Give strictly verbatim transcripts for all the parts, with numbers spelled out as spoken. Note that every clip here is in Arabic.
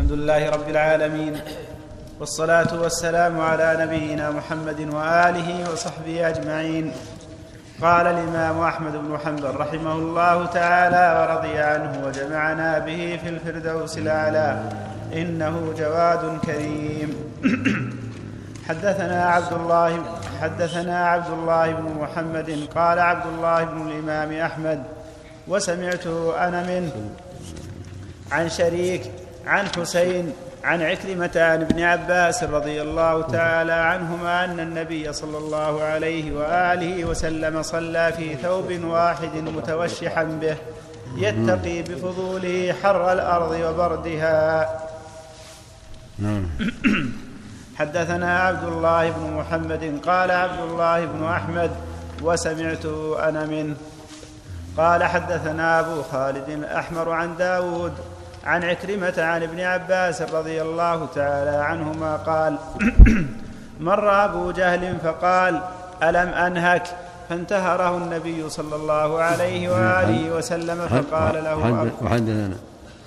الحمد لله رب العالمين، والصلاة والسلام على نبينا محمد وآله وصحبه أجمعين. قال الإمام أحمد بن حنبل رحمه الله تعالى ورضي عنه وجمعنا به في الفردوس الأعلى: إنه جواد كريم. حدثنا عبد الله حدثنا عبد الله بن محمد قال عبد الله بن الإمام أحمد وسمعته أنا منه عن شريك عن حسين عن عكرمة عن ابن عباس رضي الله تعالى عنهما أن النبي صلى الله عليه وآله وسلم صلى في ثوب واحد متوشحا به يتقي بفضوله حر الأرض وبردها. حدثنا عبد الله بن محمد قال عبد الله بن أحمد وسمعته أنا منه قال حدثنا أبو خالد الأحمر عن داود عن عكرمة عن ابن عباس رضي الله تعالى عنهما قال: مر أبو جهل فقال: ألم أنهك؟ فانتهره النبي صلى الله عليه وآله وسلم فقال له: وحدثنا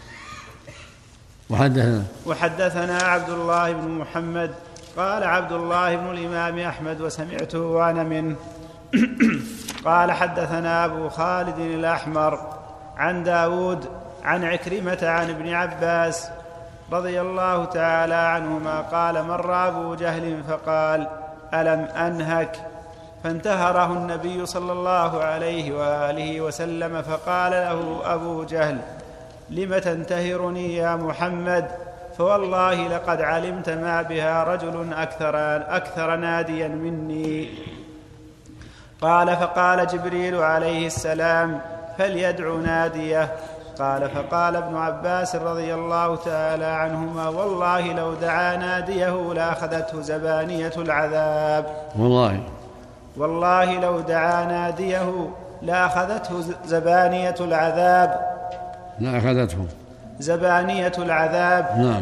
وحدثنا وحدثنا عبد الله بن محمد قال عبد الله بن الإمام أحمد وسمعته وأنا منه قال حدثنا أبو خالد الأحمر عن داود عن عكرمة عن ابن عباس رضي الله تعالى عنهما قال: مر أبو جهل فقال: ألم أنهك؟ فانتهره النبي صلى الله عليه وآله وسلم فقال له أبو جهل: لم تنتهرني يا محمد؟ فوالله لقد علمت ما بها رجل أكثر, أكثر ناديا مني. قال: فقال جبريل عليه السلام: فليدع ناديه. قال: فقال ابن عباس رضي الله تعالى عنهما: والله لو دعا ناديه لأخذته زبانية العذاب. والله والله لو دعا ناديه لأخذته زبانية العذاب. لأخذته زبانية العذاب. نعم.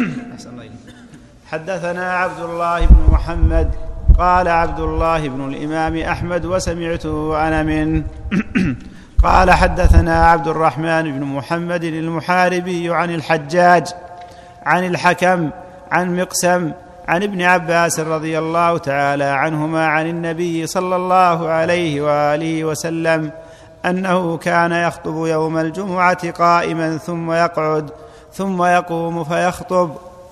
حدثنا عبد الله بن محمد قال عبد الله بن الإمام أحمد وسمعته أنا منه قال حدثنا عبد الرحمن بن محمد المحاربي عن الحجاج عن الحكم عن مقسم عن ابن عباس رضي الله تعالى عنهما عن النبي صلى الله عليه وآله وسلم أنه كان يخطب يوم الجمعة قائما ثم يقعد ثم يقوم فيخطب.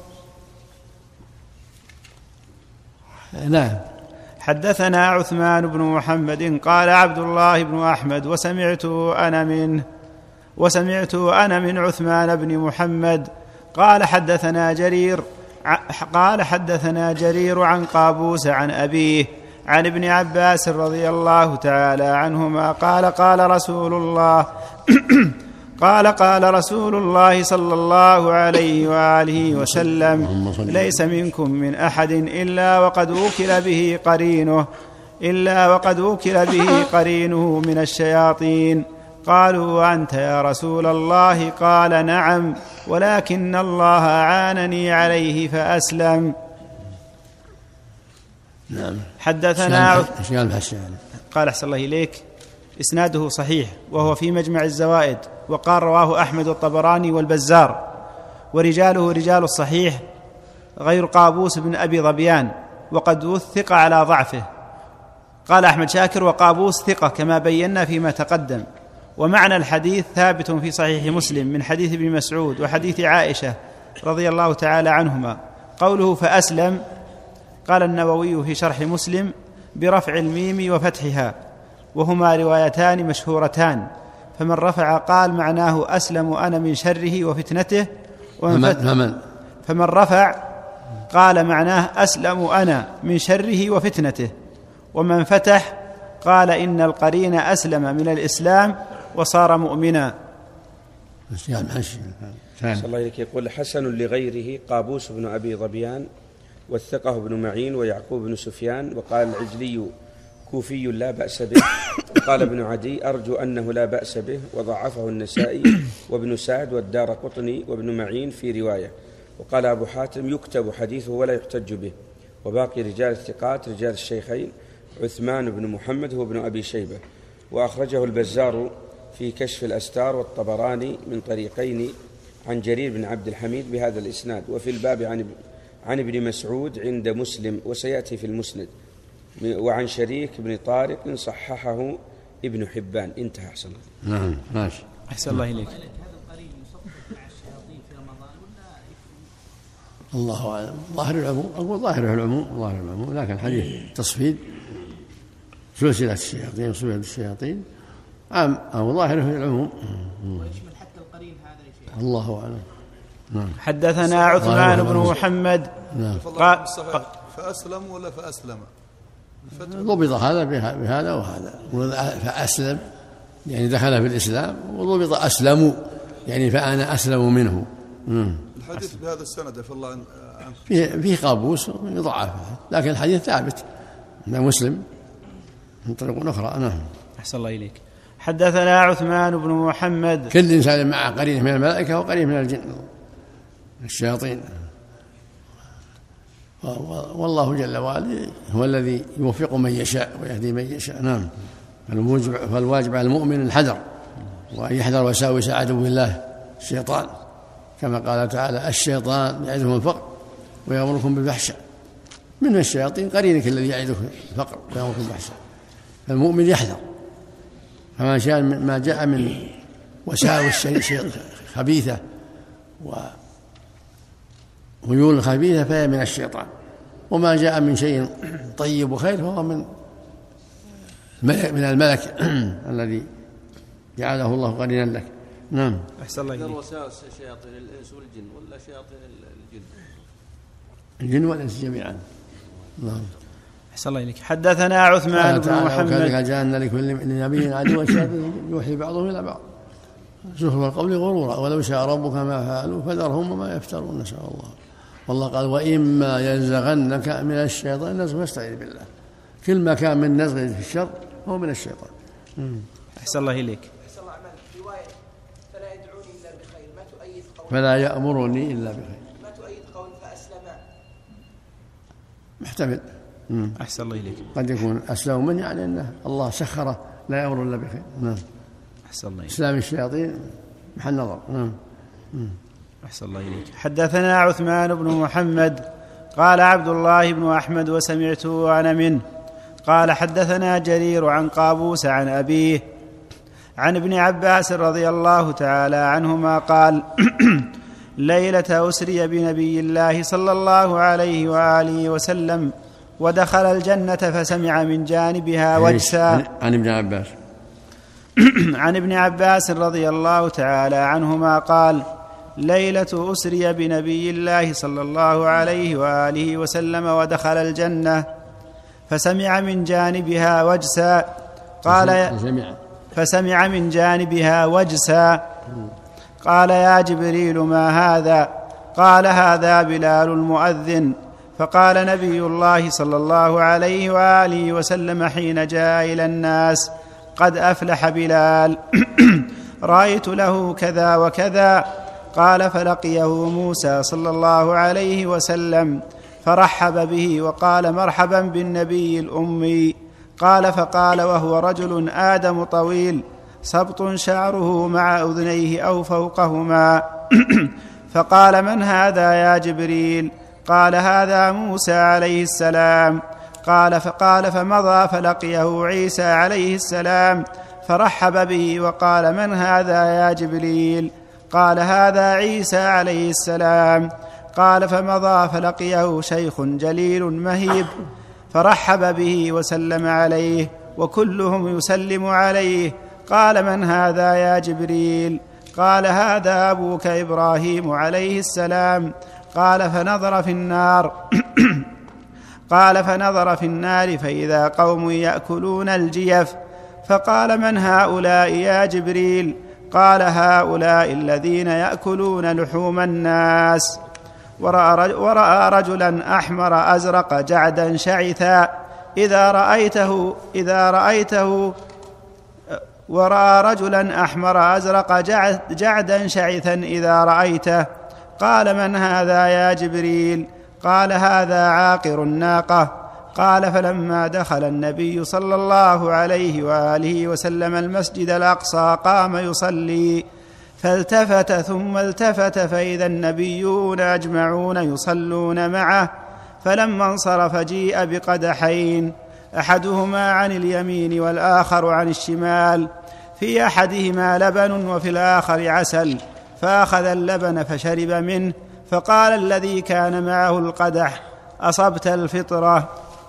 نعم. حدثنا عثمان بن محمد قال عبد الله بن أحمد وسمعته أنا منه وسمعته أنا من عثمان بن محمد قال حدثنا جرير قال حدثنا جرير عن قابوس عن أبيه عن ابن عباس رضي الله تعالى عنهما قال قال رسول الله قال قال رسول الله صلى الله عليه وآله وسلم: ليس منكم من أحد إلا وقد وكل به قرينه إلا وقد وكل به قرينه من الشياطين. قالوا: وأنت يا رسول الله؟ قال: نعم، ولكن الله أعانني عليه فأسلم. نعم. حدثنا قال أحسن الله إليك إسناده صحيح وهو في مجمع الزوائد، وقال رواه أحمد الطبراني والبزار، ورجاله رجال الصحيح غير قابوس بن أبي ظبيان، وقد وثق على ضعفه. قال أحمد شاكر: وقابوس ثقة كما بينا فيما تقدم. ومعنى الحديث ثابت في صحيح مسلم من حديث ابن مسعود وحديث عائشة رضي الله تعالى عنهما. قوله فأسلم قال النووي في شرح مسلم برفع الميم وفتحها، وهما روايتان مشهورتان، فمن رفع قال معناه أسلم أنا من شره وفتنته، ومن فمن رفع قال معناه أسلم أنا من شره وفتنته، ومن فتح قال إن القرين أسلم من الإسلام وصار مؤمنا. صلى الله عليه يقول: حسن لغيره قابوس بن أبي ظبيان، وثقه ابن معين ويعقوب بن سفيان، وقال العجلي كوفي لا بأس به، وقال ابن عدي أرجو أنه لا بأس به، وضعفه النسائي وابن سعد والدارقطني وابن معين في رواية. وقال أبو حاتم يكتب حديثه ولا يحتج به. وباقي رجال الثقات رجال الشيخين عثمان بن محمد هو ابن أبي شيبة، وأخرجه البزار في كشف الأستار والطبراني من طريقين عن جرير بن عبد الحميد بهذا الإسناد. وفي الباب عن عن ابن مسعود عند مسلم وسيأتي في المسند، وعن شريك بن طارق صححه ابن حبان. انتهى. أحسن الله. نعم ماشي. أحسن الله إليك. الله أعلم. ظاهر العموم، أقول ظاهره العموم، ظاهر العموم، لكن حديث تصفيد سلسلة الشياطين وسلسلة الشياطين عام أو ظاهره العموم ويشمل حتى القرين هذا الشيء. الله أعلم. نعم. حدثنا عثمان بن محمد. نعم. قال فأسلم ولا فأسلم؟ ضبط هذا بهذا وهذا. فأسلم يعني دخل في الإسلام، وضبط أسلموا يعني فأنا أسلم منه. مم. الحديث بهذا السند عفى الله عنه فيه فيه قابوس يضعف، لكن الحديث ثابت من مسلم من طريق أخرى. نعم. أحسن الله إليك. حدثنا عثمان بن محمد. كل إنسان مع قرين من الملائكة وقرين من الجن الشياطين، والله جل وعلا هو الذي يوفق من يشاء ويهدي من يشاء. نعم. فالواجب على المؤمن الحذر، وأن يحذر وساوس عدو الله الشيطان، كما قال تعالى: الشيطان يعدكم الفقر ويأمركم بالفحشاء. من الشياطين قرينك الذي يعدك الفقر ويأمركم بالفحشاء. فالمؤمن يحذر، فما شاء ما جاء من وساوس خبيثة وميول خبيثة فهي من الشيطان، وما جاء من شيء طيب وخير فهو من من الملك الذي جعله الله قرينا لك. نعم. أحسن الله إليك. وساوس شياطين الإنس والجن ولا شياطين الجن؟ الجن والإنس جميعا. نعم. أحسن الله إليك. حدثنا عثمان بن محمد. وكذلك جعلنا لكل نبي عدوا شياطين يوحي بعضهم إلى بعض زخرف القول غرورا ولو شاء ربك ما فعلوا فذرهم وما يفترون. إن شاء الله. والله قال: وإما ينزغنك من الشيطان نزغ فاستعذ بالله. كل ما كان من نزغ في الشر هو من الشيطان. أحسن الله إليك. فلا يأمرني إلا بخير. ما تؤيد قول فأسلم؟ محتمل. أحسن الله إليك. قد يكون أسلم من يعني أنه الله سخره لا يأمر إلا بخير. نعم. أحسن الله إليك. إسلام الشياطين محل نظر. نعم. أحسن الله إليك. حدثنا عثمان بن محمد قال عبد الله بن أحمد وسمعته أنا منه قال حدثنا جرير عن قابوس عن أبيه عن ابن عباس رضي الله تعالى عنهما قال: ليلة أسري بنبي الله صلى الله عليه وآله وسلم ودخل الجنة فسمع من جانبها وجسا. عن ابن عباس عن ابن عباس رضي الله تعالى عنهما قال: ليلة أسري بنبي الله صلى الله عليه وآله وسلم ودخل الجنة فسمع من جانبها وجسا. قال فسمع من جانبها وجسا قال: يا جبريل ما هذا؟ قال: هذا بلال المؤذن. فقال نبي الله صلى الله عليه وآله وسلم حين جاء إلى الناس: قد أفلح بلال. رأيت له كذا وكذا. قال: فلقيه موسى صلى الله عليه وسلم فرحب به وقال: مرحبا بالنبي الأمي. قال: فقال وهو رجل آدم طويل سبط شعره مع أذنيه أو فوقهما. فقال: من هذا يا جبريل؟ قال: هذا موسى عليه السلام. قال: فقال فمضى فلقيه عيسى عليه السلام فرحب به وقال: من هذا يا جبريل؟ قال: هذا عيسى عليه السلام. قال: فمضى فلقيه شيخ جليل مهيب فرحب به وسلم عليه وكلهم يسلم عليه. قال: من هذا يا جبريل؟ قال: هذا أبوك إبراهيم عليه السلام. قال: فنظر في النار قال فنظر في النار فإذا قوم يأكلون الجيف. فقال: من هؤلاء يا جبريل؟ قال: هؤلاء الذين يأكلون لحوم الناس. ورأى, ورأى رجلا أحمر أزرق جعدا شعثا إذا رأيته إذا رأيته ورأى رجلا أحمر أزرق جعدا شعثا إذا رأيته. قال: من هذا يا جبريل؟ قال: هذا عاقر الناقة. قال: فلما دخل النبي صلى الله عليه وآله وسلم المسجد الأقصى قام يصلي فالتفت ثم التفت فإذا النبيون أجمعون يصلون معه، فلما انصرف جيء بقدحين أحدهما عن اليمين والآخر عن الشمال، في أحدهما لبن وفي الآخر عسل، فأخذ اللبن فشرب منه، فقال الذي كان معه القدح: أصبت الفطرة.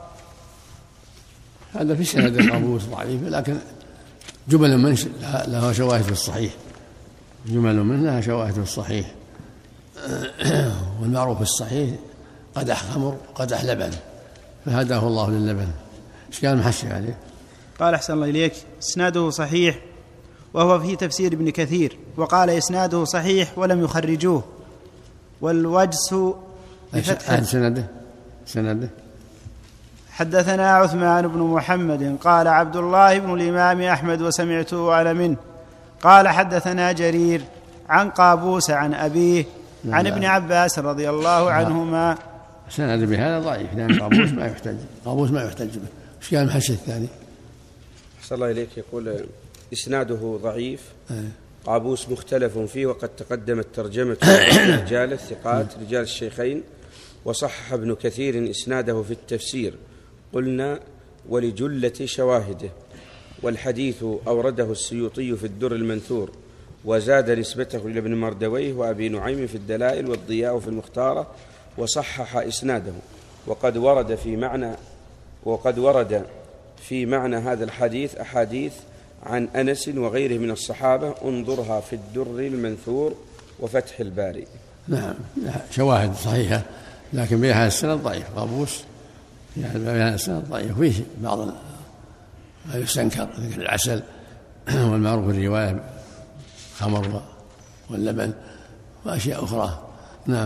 هذا في سند قابوس ضعيف، لكن جمل منه لها شواهد في الصحيح، جمل منه لها شواهد في الصحيح. والمعروف في الصحيح قدح خمر قدح لبن، فهداه الله للبن. ايش كان محشي عليه؟ قال أحسن الله إليك: إسناده صحيح وهو في تفسير ابن كثير، وقال إسناده صحيح ولم يخرجوه، والوجس بفتح سنده سنده حدثنا عثمان بن محمد قال عبد الله بن الإمام أحمد وسمعته أنا منه قال حدثنا جرير عن قابوس عن أبيه عن ابن عباس رضي الله عنهما. سند بهذا ضعيف، لأن قابوس ما يحتج قابوس ما يحتج به. ايش كان المحشي الثاني؟ أحسن الله إليك. يقول إسناده ضعيف، قابوس مختلف فيه، وقد تقدمت ترجمة رجال الثقات رجال الشيخين، وصحح ابن كثير إسناده في التفسير، قلنا ولجلة شواهده. والحديث أورده السيوطي في الدر المنثور، وزاد نسبته إلى ابن مردويه وأبي نعيم في الدلائل والضياء في المختارة، وصحح إسناده. وقد ورد في معنى وقد ورد في معنى هذا الحديث أحاديث عن أنس وغيره من الصحابة، انظرها في الدر المنثور وفتح الباري. نعم، شواهد صحيحة، لكن بها السند ضعيف. قابوس بها السند ضعيف، فيه بعض ما يستنكر، ذكر العسل والمعروف الرواية خمر واللبن وأشياء أخرى. نعم.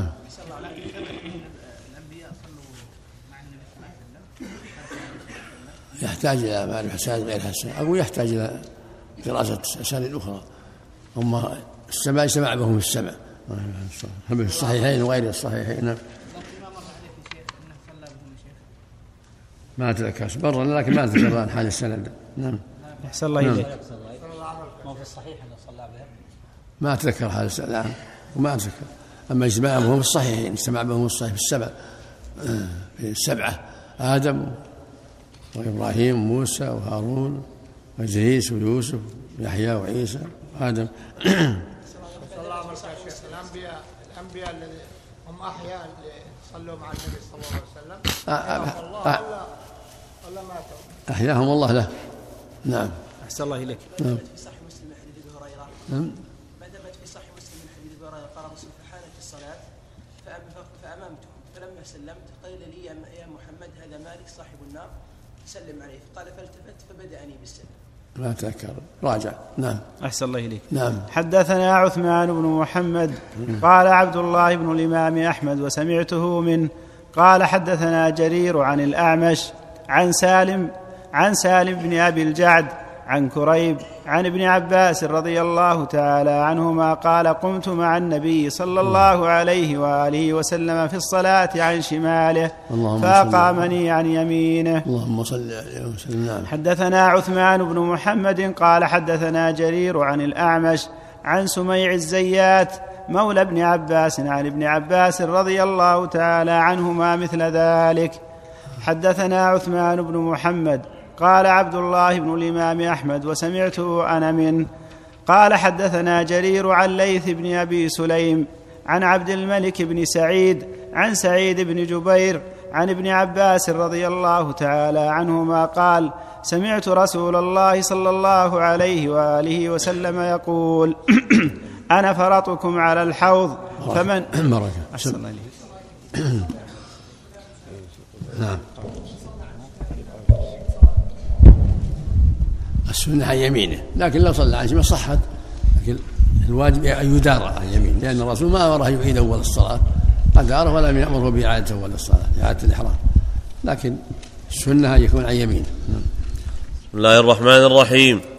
يحتاج إلى معرفة أسانيد غير حسن، أقول يحتاج إلى دراسة أسانيد أخرى. هم السماع سمع بهم السمع في الصحيحين وغير الصحيحين. نعم. ما أتذكر برا، لكن ما أتذكر عن حال السند. نعم. أحسن الله إليك. ما في الصحيح أنه صلى بهم؟ ما أتذكر حال السند، نعم، وما أتذكر. أما اجتماع بهم الصحيحين، اجتماع بهم الصحيح في السبع في السبعة: آدم وإبراهيم وموسى وهارون وإدريس ويوسف ويحيى وعيسى وآدم. صلى الله عليه وسلم. الأنبياء الأنبياء الذين هم أحياء اللي صلوا مع النبي صلى الله عليه وسلم أحياهم الله ولا ولا ماتوا؟ أحياهم الله له. نعم. أحسن الله إليك. نعم. في صحيح مسلم حديث أبي هريرة. نعم. ما ثبت في صحيح مسلم من حديث أبي هريرة قال رسول في حالة الصلاة فأمامتهم، فلما سلمت قيل لي يا محمد هذا مالك صاحب النار سلم عليه، قال فالتفت فبدأني بالسلام. ما أتذكر، راجع. نعم. أحسن الله إليك. نعم. حدثنا عثمان بن محمد قال عبد الله بن الإمام أحمد وسمعته منه قال حدثنا جرير عن الأعمش عن سالم عن سالم بن أبي الجعد عن كريب عن ابن عباس رضي الله تعالى عنهما قال قمت مع النبي صلى الله عليه وآله وسلم في الصلاة عن شماله فأقامني عن يمينه. اللهم صل عليه وسلم. حدثنا عثمان بن محمد قال حدثنا جرير عن الأعمش عن سميع الزيات مولى ابن عباس عن ابن عباس رضي الله تعالى عنهما مثل ذلك. حدثنا عثمان بن محمد قال عبد الله بن الإمام أحمد وسمعته أنا منه قال حدثنا جرير عن ليث بن أبي سليم عن عبد الملك بن سعيد عن سعيد بن جبير عن ابن عباس رضي الله تعالى عنهما قال سمعت رسول الله صلى الله عليه وآله وسلم يقول أنا فرطكم على الحوض فمن بركة. نعم. السنة عن يمينه، لكن لو صلى عن شماله صحت، لكن الواجب أن يدار عن يمينه، لأن الرسول ما أمره يعيد أول الصلاة، قد أعرف ولم يأمره بإعادة أول الصلاة إعادة الإحرام، لكن السنة أن يكون عن يمينه. بسم الله الرحمن الرحيم.